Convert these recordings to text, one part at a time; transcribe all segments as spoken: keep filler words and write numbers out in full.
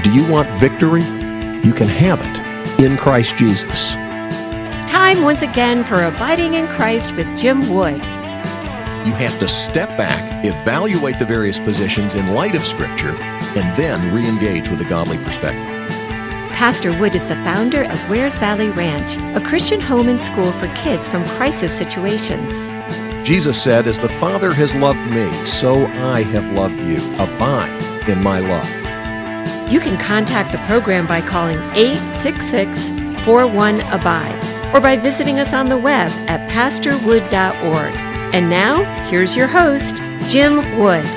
Do you want victory? You can have it in Christ Jesus. Time once again for Abiding in Christ with Jim Wood. You have to step back, evaluate the various positions in light of Scripture, and then re-engage with a godly perspective. Pastor Wood is the founder of Wares Valley Ranch, a Christian home and school for kids from crisis situations. Jesus said, "As the Father has loved me, so I have loved you. Abide in my love." You can contact the program by calling eight six six, four one, ABIDE or by visiting us on the web at pastor wood dot org. And now, here's your host, Jim Wood.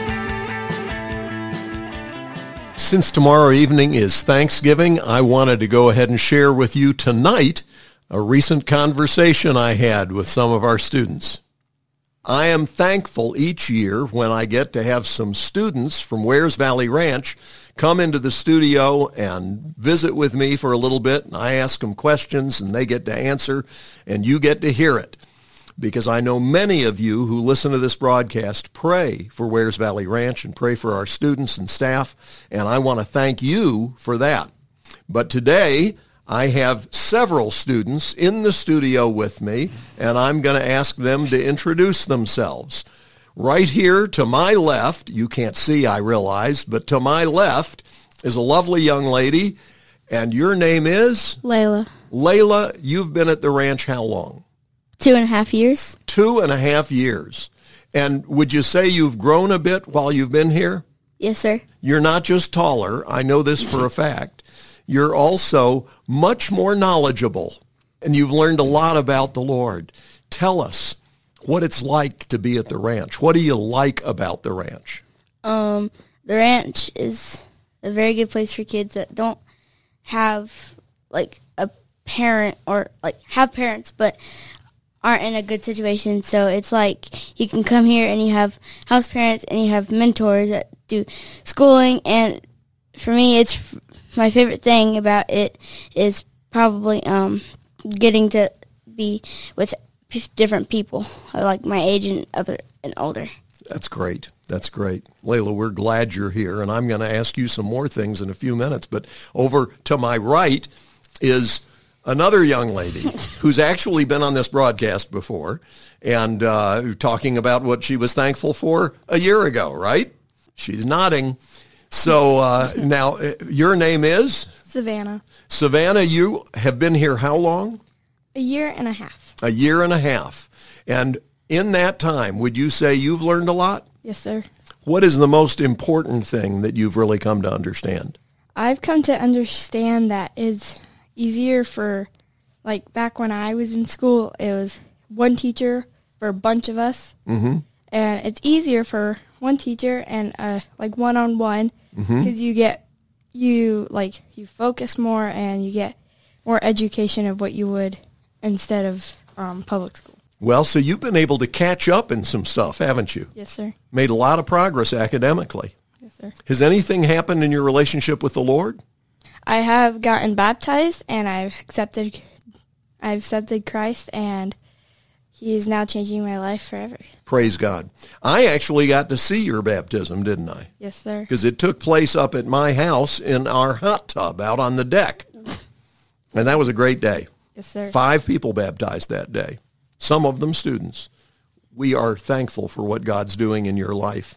Since tomorrow evening is Thanksgiving, I wanted to go ahead and share with you tonight a recent conversation I had with some of our students. I am thankful each year when I get to have some students from Wares Valley Ranch come into the studio and visit with me for a little bit, and I ask them questions, and they get to answer, and you get to hear it. Because I know many of you who listen to this broadcast pray for Wares Valley Ranch and pray for our students and staff, and I want to thank you for that. But today, I have several students in the studio with me, and I'm going to ask them to introduce themselves. Right here to my left, you can't see, I realize, but to my left is a lovely young lady, and your name is? Layla. Layla, you've been at the ranch how long? Two and a half years. Two and a half years. And would you say you've grown a bit while you've been here? Yes, sir. You're not just taller, I know this for a fact. You're also much more knowledgeable, and you've learned a lot about the Lord. Tell us what it's like to be at the ranch. What do you like about the ranch? Um, the ranch is a very good place for kids that don't have, like, a parent or, like, have parents, but aren't in a good situation. So it's like you can come here and you have house parents and you have mentors that do schooling. And for me, it's my favorite thing about it is probably um, getting to be with different people, like my age and other and older. That's great. That's great. Layla, we're glad you're here, and I'm going to ask you some more things in a few minutes. But over to my right is another young lady who's actually been on this broadcast before and uh, talking about what she was thankful for a year ago, right? She's nodding. So uh, now, uh, your name is? Savannah. Savannah, you have been here how long? A year and a half. A year and a half. And in that time, would you say you've learned a lot? Yes, sir. What is the most important thing that you've really come to understand? I've come to understand that it's easier for, like, back when I was in school, it was one teacher for a bunch of us. Mm-hmm. And it's easier for one teacher and, uh, like, one-on-one because Mm-hmm. you get, you, like, you focus more and you get more education of what you would instead of um, public school. Well, so you've been able to catch up in some stuff, haven't you? Yes, sir. Made a lot of progress academically. Yes, sir. Has anything happened in your relationship with the Lord? I have gotten baptized and I've accepted, I've accepted Christ, and He is now changing my life forever. Praise God. I actually got to see your baptism, didn't I? Yes, sir. Because it took place up at my house in our hot tub out on the deck. And that was a great day. Yes, sir. Five people baptized that day, some of them students. We are thankful for what God's doing in your life.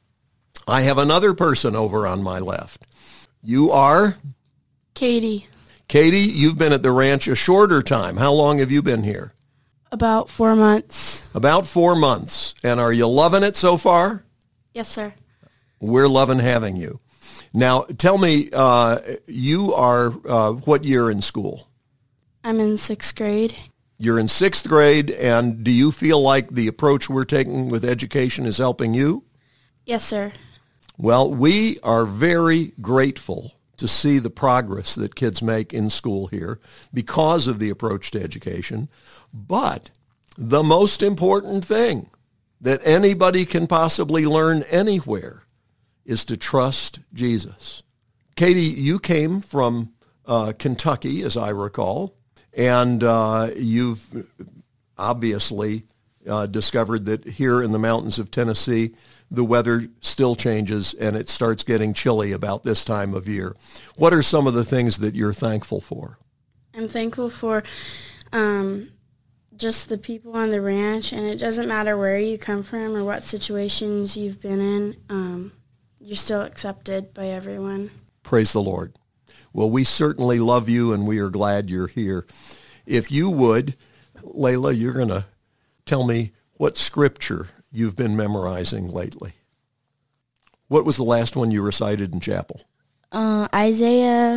I have another person over on my left. You are? Katie. Katie, you've been at the ranch a shorter time. How long have you been here? About four months. About four months. And are you loving it so far? Yes, sir. We're loving having you. Now, tell me, uh, you are uh, what year in school? I'm in sixth grade. You're in sixth grade, and do you feel like the approach we're taking with education is helping you? Yes, sir. Well, we are very grateful to see the progress that kids make in school here because of the approach to education. But the most important thing that anybody can possibly learn anywhere is to trust Jesus. Katie, you came from uh, Kentucky, as I recall, and uh, you've obviously uh, discovered that here in the mountains of Tennessee, the weather still changes and it starts getting chilly about this time of year. What are some of the things that you're thankful for? I'm thankful for um, just the people on the ranch, and it doesn't matter where you come from or what situations you've been in. Um, you're still accepted by everyone. Praise the Lord. Well, we certainly love you, and we are glad you're here. If you would, Layla, you're going to tell me what scripture you've been memorizing lately. What was the last one you recited in chapel? Uh, Isaiah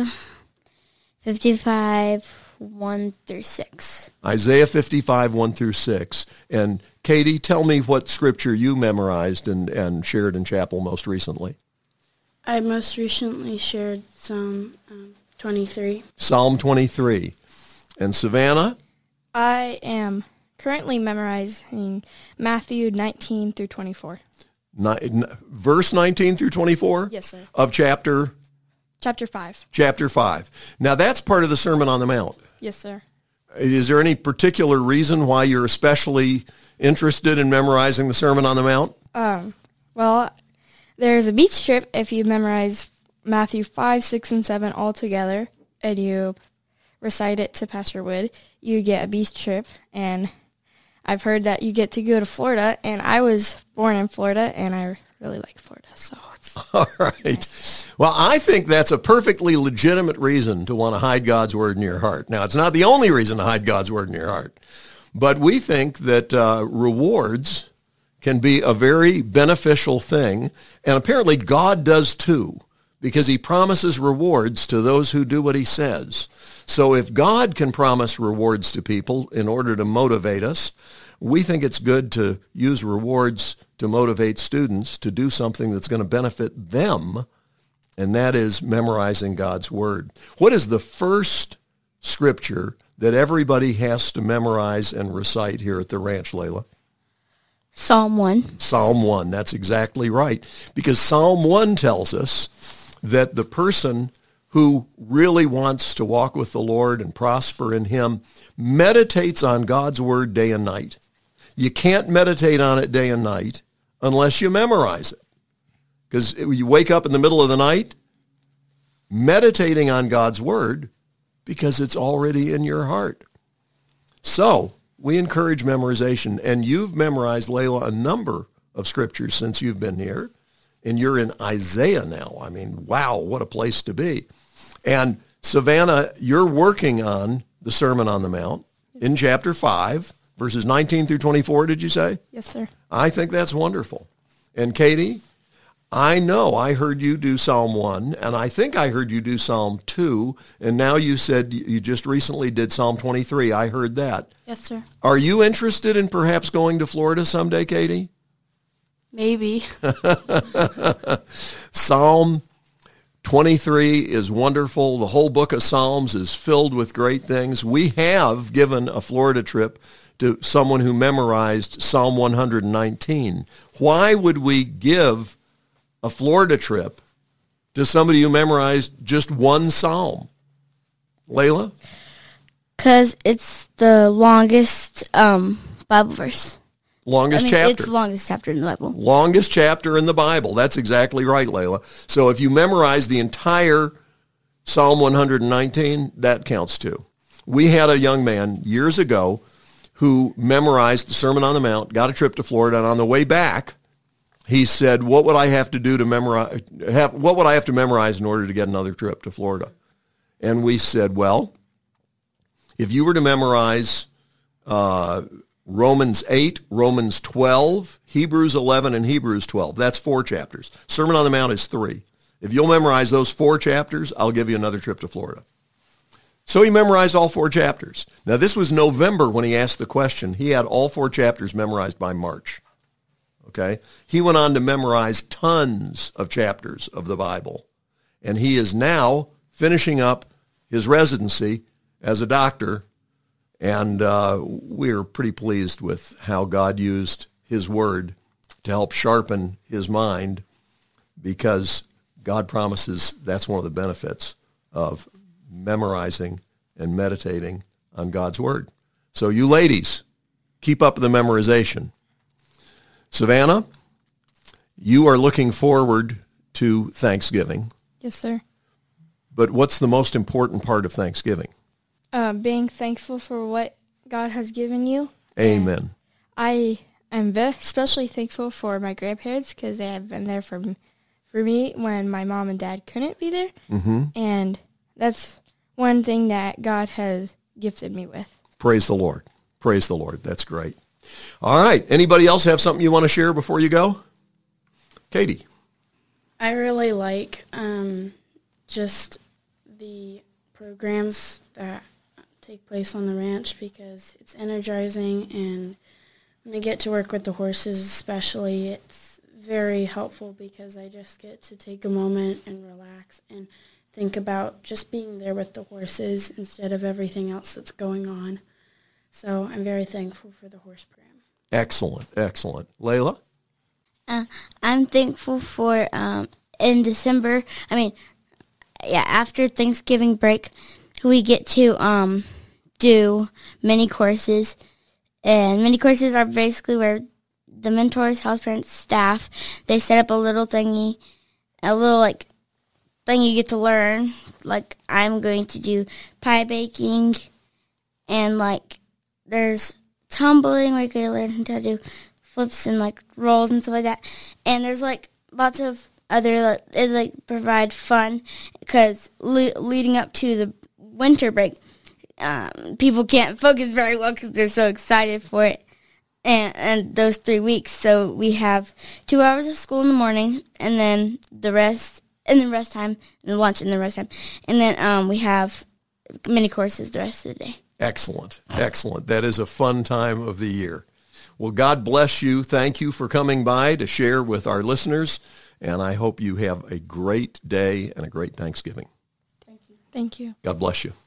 fifty-five, one through six. Isaiah fifty-five, one through six. And Katie, tell me what scripture you memorized and, and shared in chapel most recently. I most recently shared Psalm um, twenty-three. Psalm twenty-three. And Savannah? I am currently memorizing Matthew nineteen through twenty-four. Ni- verse nineteen through twenty-four? Yes, sir. Of chapter? Chapter five. Chapter five. Now, that's part of the Sermon on the Mount. Yes, sir. Is there any particular reason why you're especially interested in memorizing the Sermon on the Mount? Um, well, there's a beach trip if you memorize Matthew five, six, and seven all together, and you recite it to Pastor Wood. You get a beach trip, and I've heard that you get to go to Florida, and I was born in Florida, and I really like Florida, so it's all right. Nice. Well, I think that's a perfectly legitimate reason to want to hide God's Word in your heart. Now, it's not the only reason to hide God's Word in your heart, but we think that uh, rewards can be a very beneficial thing, and apparently God does too, because he promises rewards to those who do what he says. So if God can promise rewards to people in order to motivate us, we think it's good to use rewards to motivate students to do something that's going to benefit them, and that is memorizing God's Word. What is the first scripture that everybody has to memorize and recite here at the ranch, Layla? Psalm one. Psalm one, that's exactly right. Because Psalm one tells us that the person who really wants to walk with the Lord and prosper in him meditates on God's Word day and night. You can't meditate on it day and night unless you memorize it. Because you wake up in the middle of the night meditating on God's Word because it's already in your heart. So we encourage memorization, and you've memorized, Layla, a number of scriptures since you've been here, and you're in Isaiah now. I mean, wow, what a place to be. And Savannah, you're working on the Sermon on the Mount in chapter five, verses nineteen through twenty-four, did you say? Yes, sir. I think that's wonderful. And Katie, I know I heard you do Psalm one, and I think I heard you do Psalm two, and now you said you just recently did Psalm twenty-three. I heard that. Yes, sir. Are you interested in perhaps going to Florida someday, Katie? Maybe. Psalm twenty-three is wonderful. The whole book of Psalms is filled with great things. We have given a Florida trip to someone who memorized Psalm one hundred nineteen. Why would we give a Florida trip to somebody who memorized just one psalm? Layla? Because it's the longest um, Bible verse. Longest I mean, chapter. It's the longest chapter in the Bible. Longest chapter in the Bible. That's exactly right, Layla. So if you memorize the entire Psalm one hundred nineteen, that counts too. We had a young man years ago who memorized the Sermon on the Mount, got a trip to Florida, and on the way back, he said, what would I have to do to memorize, have, what would I have to memorize in order to get another trip to Florida? And we said, well, if you were to memorize uh, Romans eight, Romans twelve, Hebrews eleven, and Hebrews twelve, that's four chapters. Sermon on the Mount is three. If you'll memorize those four chapters, I'll give you another trip to Florida. So he memorized all four chapters. Now, this was November when he asked the question. He had all four chapters memorized by March. Okay? He went on to memorize tons of chapters of the Bible. And he is now finishing up his residency as a doctor. And uh, we're pretty pleased with how God used his word to help sharpen his mind, because God promises that's one of the benefits of memorizing and meditating on God's Word. So you ladies, keep up the memorization. Savannah, You are looking forward to Thanksgiving. Yes, sir. But what's the most important part of Thanksgiving? Uh, being thankful for what God has given you. Amen. And I am ve- especially thankful for my grandparents because they have been there for, m- for me when my mom and dad couldn't be there. Mm-hmm. And that's one thing that God has gifted me with. Praise the Lord. Praise the Lord. That's great. All right. Anybody else have something you want to share before you go? Katie. I really like um, just the programs that take place on the ranch because it's energizing, and when I get to work with the horses especially, it's very helpful because I just get to take a moment and relax and think about just being there with the horses instead of everything else that's going on. So I'm very thankful for the horse program. Excellent. Excellent. Layla? Uh, I'm thankful for um, in December, I mean, yeah, after Thanksgiving break, we get to um, do mini courses. And mini courses are basically where the mentors, house parents, staff, they set up a little thingy, a little, like, thing you get to learn. Like, I'm going to do pie baking, and, like, there's tumbling where you can learn how to do flips and, like, rolls and stuff like that. And there's, like, lots of other, it, like, provide fun because le- leading up to the winter break, um, people can't focus very well because they're so excited for it. And, and those three weeks, so we have two hours of school in the morning, and then the rest, and then rest time, and lunch, and then rest time. And then um, we have mini courses the rest of the day. Excellent. Excellent. That is a fun time of the year. Well, God bless you. Thank you for coming by to share with our listeners, and I hope you have a great day and a great Thanksgiving. Thank you. Thank you. God bless you.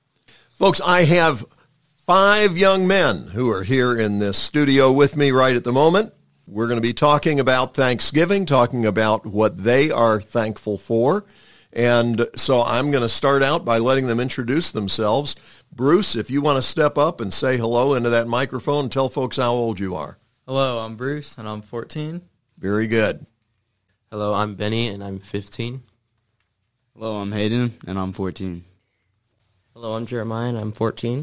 Folks, I have five young men who are here in this studio with me right at the moment. We're going to be talking about Thanksgiving, talking about what they are thankful for. And so I'm going to start out by letting them introduce themselves. Bruce, if you want to step up and say hello into that microphone and tell folks how old you are. Hello, I'm Bruce, and I'm fourteen. Very good. Hello, I'm Benny, and I'm fifteen. Hello, I'm Hayden, and I'm fourteen. Hello, I'm Jeremiah, and I'm fourteen.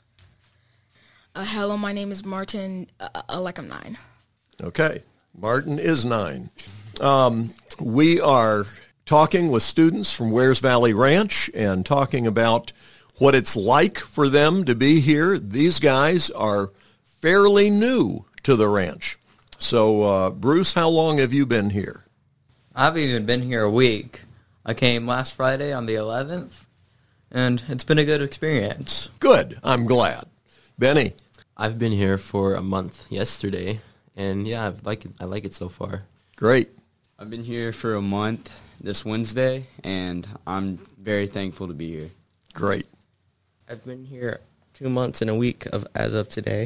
Uh, hello, my name is Martin, uh, uh, like I'm nine. Okay, Martin is nine. Um, we are talking with students from Wares Valley Ranch and talking about what it's like for them to be here. These guys are fairly new to the ranch. So, uh, Bruce, how long have you been here? I've even been here a week. I came last Friday on the eleventh, and it's been a good experience. Good. I'm glad. Benny? I've been here for a month yesterday, and yeah, I've like it. I like it so far. Great. I've been here for a month this Wednesday, and I'm very thankful to be here. Great. I've been here two months and a week of as of today.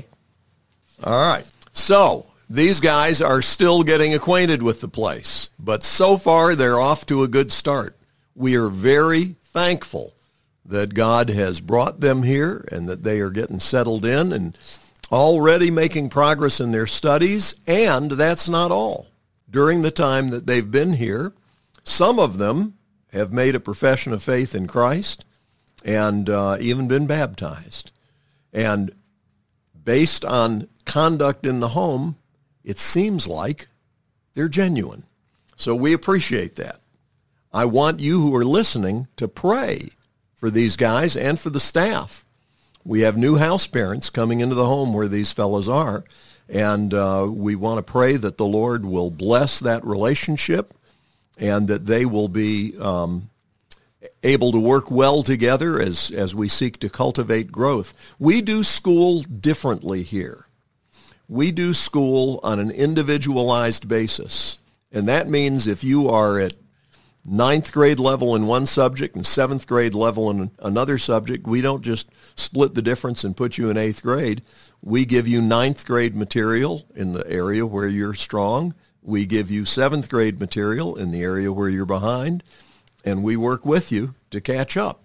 All right. So, these guys are still getting acquainted with the place, but so far they're off to a good start. We are very thankful that God has brought them here and that they are getting settled in and already making progress in their studies, and that's not all. During the time that they've been here, some of them have made a profession of faith in Christ and uh, even been baptized. And based on conduct in the home, it seems like they're genuine. So we appreciate that. I want you who are listening to pray for these guys and for the staff. We have new house parents coming into the home where these fellows are, and uh, we want to pray that the Lord will bless that relationship and that they will be um, able to work well together as, as we seek to cultivate growth. We do school differently here. We do school on an individualized basis, and that means if you are at ninth grade level in one subject and seventh grade level in another subject, we don't just split the difference and put you in eighth grade. We give you ninth grade material in the area where you're strong. We give you seventh grade material in the area where you're behind, and we work with you to catch up.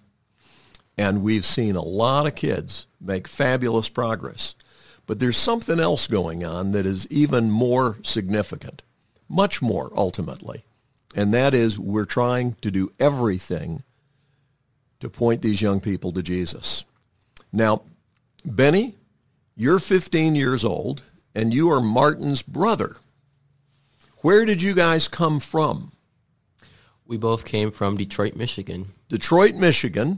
And we've seen a lot of kids make fabulous progress. But there's something else going on that is even more significant. much more ultimately. And that is, we're trying to do everything to point these young people to Jesus. Now, Benny, you're fifteen years old, and you are Martin's brother. Where did you guys come from? We both came from Detroit, Michigan. Detroit, Michigan.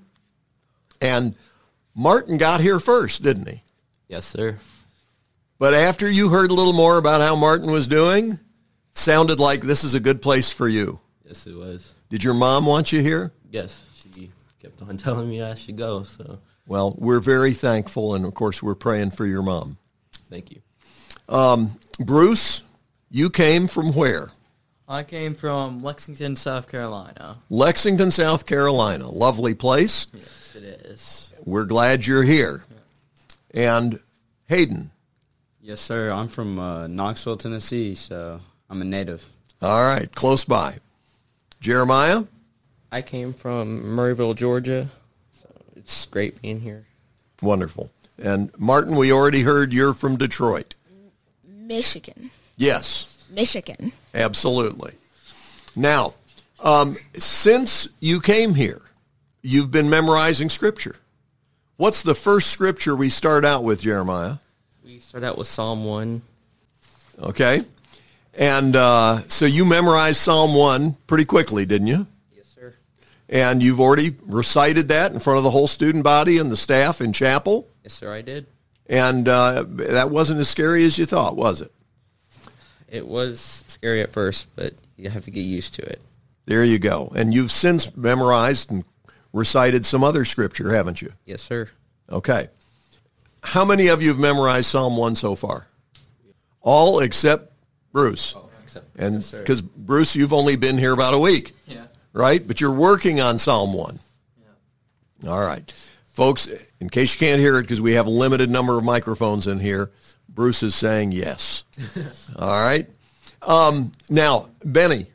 And Martin got here first, didn't he? Yes, sir. But after you heard a little more about how Martin was doing, it sounded like this is a good place for you. Yes, it was. Did your mom want you here? Yes, she kept on telling me I should go. So, well, we're very thankful, and of course, we're praying for your mom. Thank you. Um, Bruce, you came from where? I came from Lexington, South Carolina. Lexington, South Carolina. Lovely place. Yes, it is. We're glad you're here. Yeah. And Hayden. Yes, sir. I'm from uh, Knoxville, Tennessee, so I'm a native. All right, close by. Jeremiah? I came from Murrayville, Georgia, so it's great being here. Wonderful. And Martin, we already heard you're from Detroit. Michigan. Yes. Michigan. Absolutely. Now, um, since you came here, you've been memorizing Scripture. What's the first Scripture we start out with, Jeremiah? We start out with Psalm one. Okay. And uh, so you memorized Psalm one pretty quickly, didn't you? Yes, sir. And you've already recited that in front of the whole student body and the staff in chapel? Yes, sir, I did. And uh, that wasn't as scary as you thought, was it? It was scary at first, but you have to get used to it. There you go. And you've since memorized and recited some other Scripture, haven't you? Yes, sir. Okay. How many of you have memorized Psalm one so far? All except Bruce. Oh, except, and yes, sir. Because, Bruce, you've only been here about a week. Yeah. Right? But you're working on Psalm one. Yeah. All right. Folks, in case you can't hear it because we have a limited number of microphones in here, Bruce is saying yes. All right. Um, now, Benny,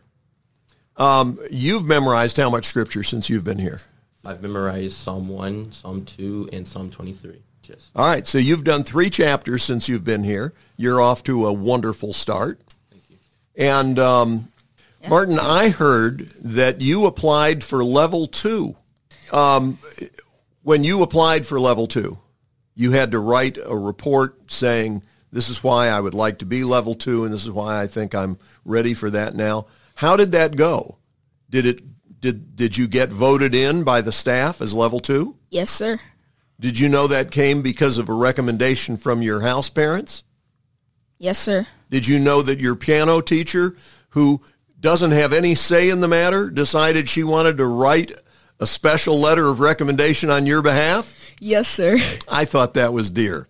um, you've memorized how much Scripture since you've been here? I've memorized Psalm one, Psalm two, and Psalm twenty-three. Just. All right, so you've done three chapters since you've been here. You're off to a wonderful start. Thank you. And, um, yeah. Martin, I heard that you applied for level two. Um, when you applied for level two, you had to write a report saying, this is why I would like to be level two, and this is why I think I'm ready for that now. How did that go? Did it did did you get voted in by the staff as level two? Yes, sir. Did you know that came because of a recommendation from your house parents? Yes, sir. Did you know that your piano teacher, who doesn't have any say in the matter, decided she wanted to write a special letter of recommendation on your behalf? Yes, sir. I thought that was dear.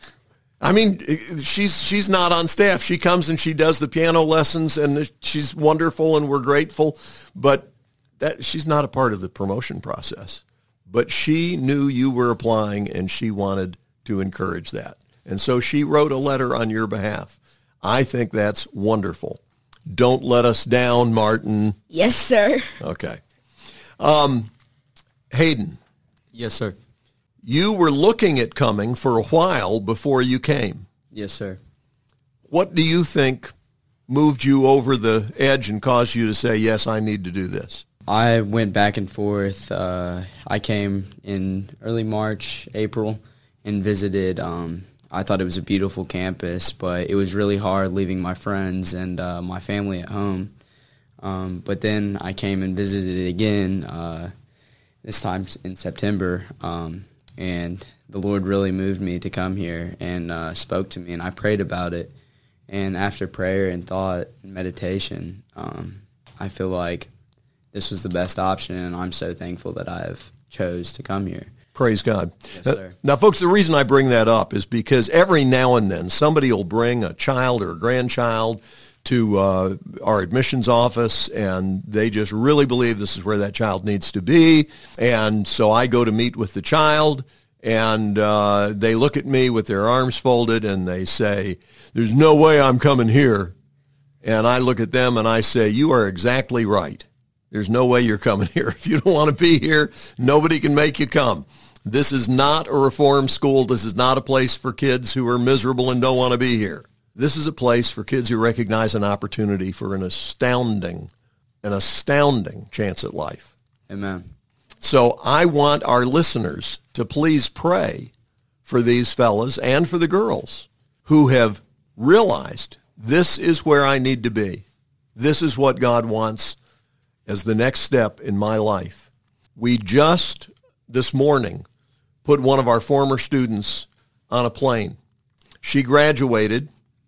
I mean, she's she's not on staff. She comes and she does the piano lessons, and she's wonderful, and we're grateful. But that she's not a part of the promotion process. But she knew you were applying, and she wanted to encourage that. And so she wrote a letter on your behalf. I think that's wonderful. Don't let us down, Martin. Yes, sir. Okay. Um, Hayden. Yes, sir. You were looking at coming for a while before you came. Yes, sir. What do you think moved you over the edge and caused you to say, yes, I need to do this? I went back and forth. Uh, I came in early March, April, and visited. Um, I thought it was a beautiful campus, but it was really hard leaving my friends and uh, my family at home. Um, but then I came and visited it again, uh, this time in September, um, and the Lord really moved me to come here and uh, spoke to me, and I prayed about it. And after prayer and thought and meditation, um, I feel like this was the best option, and I'm so thankful that I have chose to come here. Praise God. Yes, sir. Now, folks, the reason I bring that up is because every now and then somebody will bring a child or a grandchild to uh, our admissions office, and they just really believe this is where that child needs to be. And so I go to meet with the child, and uh, they look at me with their arms folded, and they say, there's no way I'm coming here. And I look at them, and I say, you are exactly right. There's no way you're coming here. If you don't want to be here, nobody can make you come. This is not a reform school. This is not a place for kids who are miserable and don't want to be here. This is a place for kids who recognize an opportunity for an astounding, an astounding chance at life. Amen. So I want our listeners to please pray for these fellas and for the girls who have realized this is where I need to be. This is what God wants as the next step in my life. We just, this morning, put one of our former students on a plane. She graduated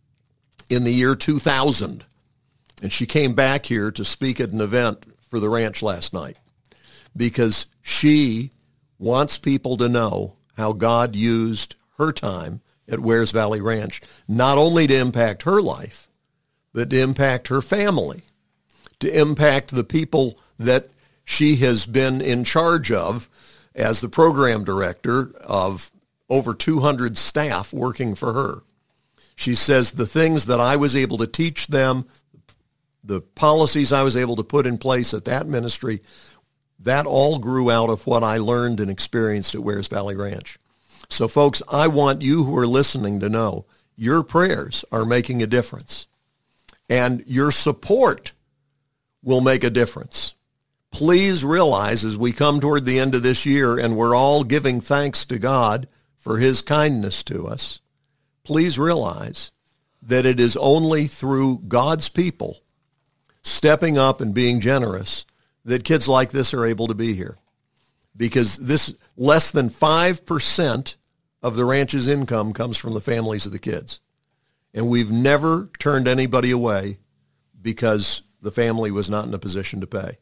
in the year two thousand, and she came back here to speak at an event for the ranch last night because she wants people to know how God used her time at Wears Valley Ranch, not only to impact her life, but to impact her family, to impact the people that she has been in charge of as the program director of over two hundred staff working for her. She says the things that I was able to teach them, the policies I was able to put in place at that ministry, that all grew out of what I learned and experienced at Wears Valley Ranch. So folks, I want you who are listening to know your prayers are making a difference, and your support will make a difference. Please realize as we come toward the end of this year and we're all giving thanks to God for his kindness to us, please realize that it is only through God's people stepping up and being generous that kids like this are able to be here. Because this less than five percent of the ranch's income comes from the families of the kids. And we've never turned anybody away because the family was not in a position to pay.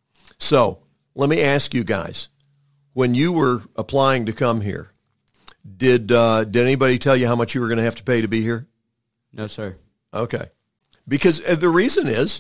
So let me ask you guys, when you were applying to come here, did uh, did anybody tell you how much you were going to have to pay to be here? No, sir. Okay. Because the reason is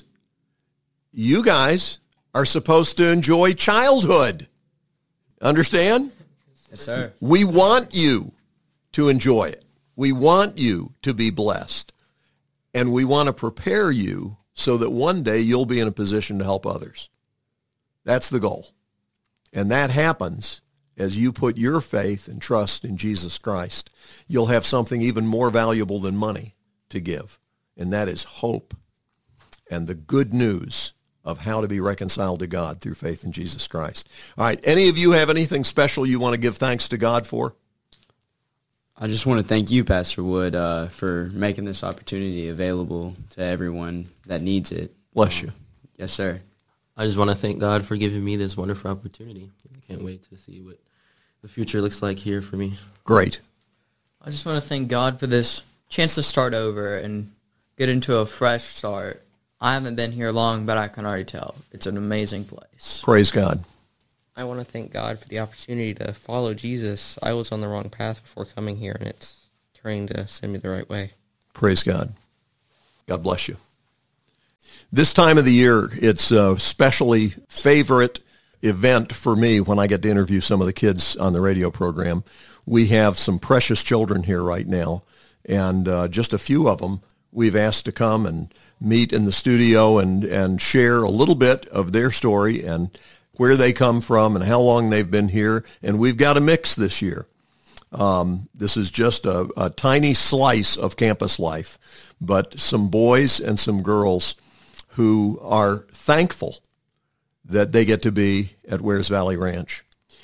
you guys are supposed to enjoy childhood. Understand? Yes, sir. We want you to enjoy it. We want you to be blessed. And we want to prepare you so that one day you'll be in a position to help others. That's the goal. And that happens as you put your faith and trust in Jesus Christ. You'll have something even more valuable than money to give, and that is hope and the good news of how to be reconciled to God through faith in Jesus Christ. All right, any of you have anything special you want to give thanks to God for? I just want to thank you, Pastor Wood, uh, for making this opportunity available to everyone that needs it. Bless you. Yes, sir. I just want to thank God for giving me this wonderful opportunity. I can't wait to see what the future looks like here for me. Great. I just want to thank God for this chance to start over and get into a fresh start. I haven't been here long, but I can already tell it's an amazing place. Praise God. I want to thank God for the opportunity to follow Jesus. I was on the wrong path before coming here, and it's trying to send me the right way. Praise God. God bless you. This time of the year, it's a especially favorite event for me when I get to interview some of the kids on the radio program. We have some precious children here right now, and uh, just a few of them we've asked to come and meet in the studio and, and share a little bit of their story and where they come from and how long they've been here. And we've got a mix this year. Um, this is just a, a tiny slice of campus life, but some boys and some girls who are thankful that they get to be at Wears Valley Ranch.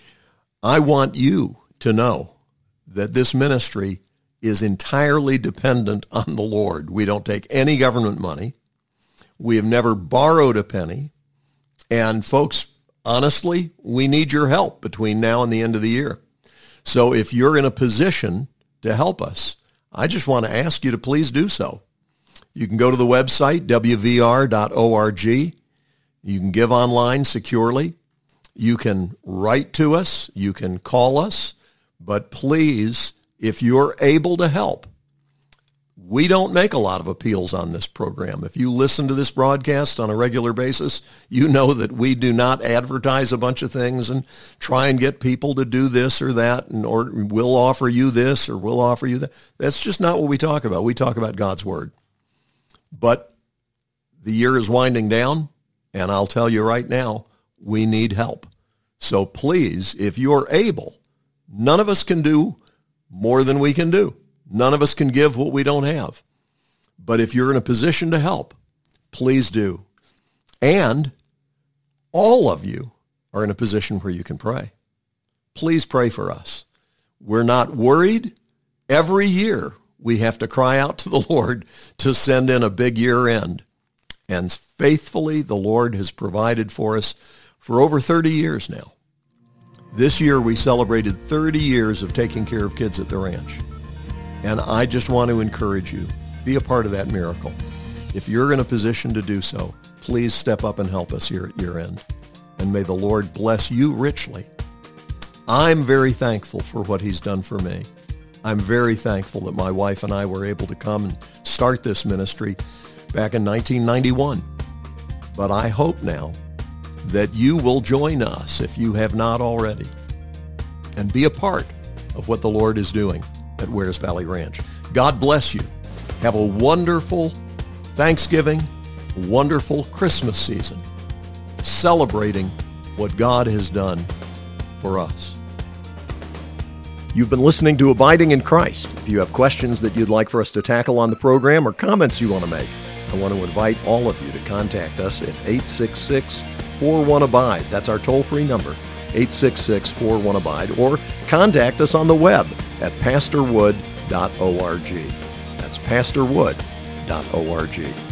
I want you to know that this ministry is entirely dependent on the Lord. We don't take any government money. We have never borrowed a penny. And folks, honestly, we need your help between now and the end of the year. So if you're in a position to help us, I just want to ask you to please do so. You can go to the website, w v r dot org. You can give online securely. You can write to us. You can call us. But please, if you're able to help, we don't make a lot of appeals on this program. If you listen to this broadcast on a regular basis, you know that we do not advertise a bunch of things and try and get people to do this or that, and or we'll offer you this or we'll offer you that. That's just not what we talk about. We talk about God's Word. But the year is winding down, and I'll tell you right now, we need help. So please, if you're able, none of us can do more than we can do. None of us can give what we don't have. But if you're in a position to help, please do. And all of you are in a position where you can pray. Please pray for us. We're not worried. Every year we have to cry out to the Lord to send in a big year end. And faithfully, the Lord has provided for us for over thirty years now. This year we celebrated thirty years of taking care of kids at the ranch. And I just want to encourage you, be a part of that miracle. If you're in a position to do so, please step up and help us here at year end. And may the Lord bless you richly. I'm very thankful for what he's done for me. I'm very thankful that my wife and I were able to come and start this ministry back in nineteen ninety-one. But I hope now that you will join us, if you have not already, and be a part of what the Lord is doing at Wears Valley Ranch. God bless you. Have a wonderful Thanksgiving, wonderful Christmas season, celebrating what God has done for us. You've been listening to Abiding in Christ. If you have questions that you'd like for us to tackle on the program or comments you want to make, I want to invite all of you to contact us at eight six six, four one, abide. That's our toll-free number, eight six six, four one, abide. Or contact us on the web at pastor wood dot org. That's pastor wood dot org.